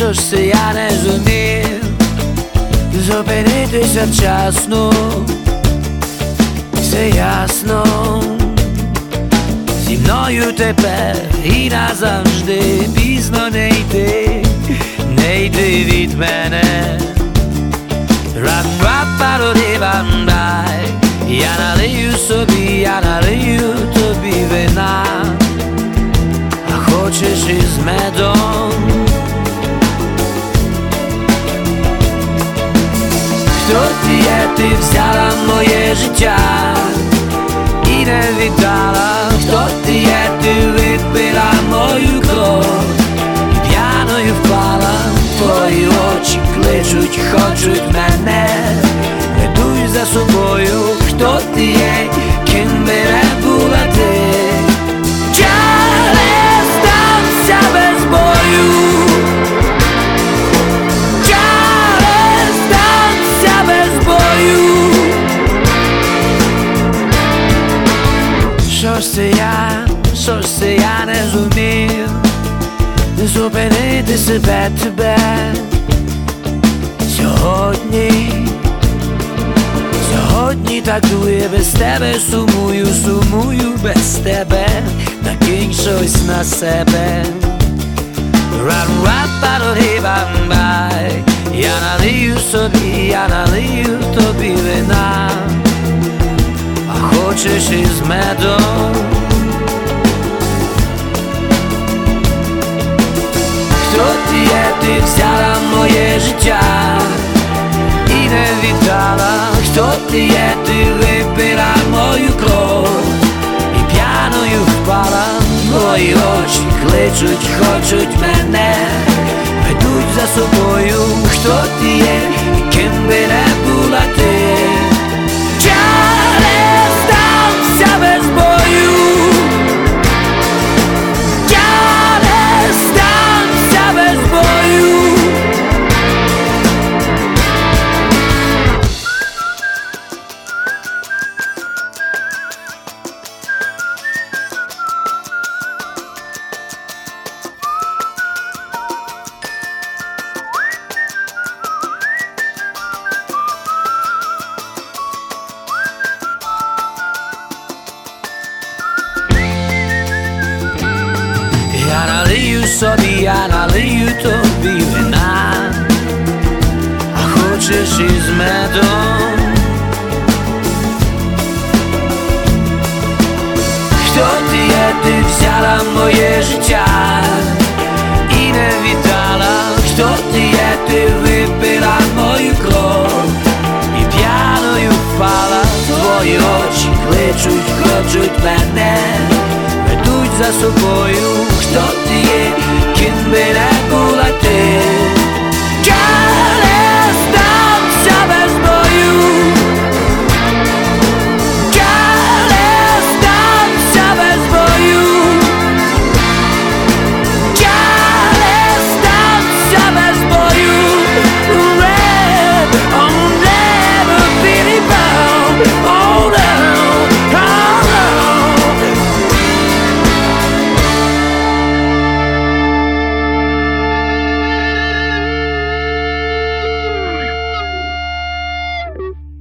що ж це я не зумів зупинитися вчасно, все ясно, зі мною тепер і назавжди пізно не йти від мене. Рам-рап-пароди-бам-бай, я налию собі, я налию тобі вина, а хочеш із медом. Хто ти є, ти взяла моє життя і не віддала. Хто ти є, ти випила мою кров і п'яною впала. Твої очі кличуть, хочуть мене, ведуть за собою. Хто ти є, ким би не була ти, я не здамся без бою, я не здамся без бою. Що ж це я не зумів зупинити себе, тебе сьогодні так дує, без тебе сумую без тебе, накинь щось на себе. Рам-рап-пароди-бам-бай, я налию собі, я налию тобі вина, а хочеш із медом. Хто ти є, ти взяла моє життя і не віддала. Хто ти є, ти випила мою кров і п'яною впала. Твої очі кличуть, хочуть мене, ведуть за собою. Хто ти є, ким би не була ти, я не здамся без бою, я не здамся без бою. Я налию собі, я налию тобі вина, а хочеш із медом. Хто ти є, ти взяла моє життя і не віддала. Хто ти є, ти випила мою кров і п'яною впала. Твої очі кличуть, хочуть мене, ведуть за собою. Хто ти є, ким би не